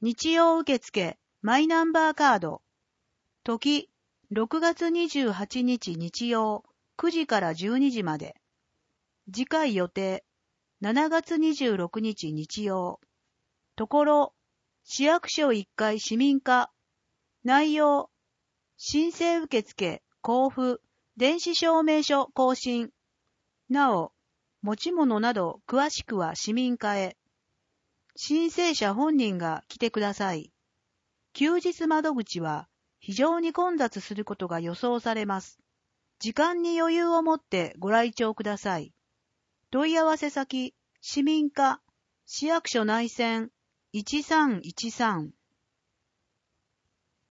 日曜受付マイナンバーカード。時、6月28日日曜9時から12時まで。次回予定、7月26日日曜。ところ、市役所1階市民課。内容、申請受付、交付、電子証明書更新。なお、持ち物など詳しくは市民課へ。申請者本人が来てください。休日窓口は非常に混雑することが予想されます。時間に余裕を持ってご来庁ください。問い合わせ先、市民課、市役所内線1313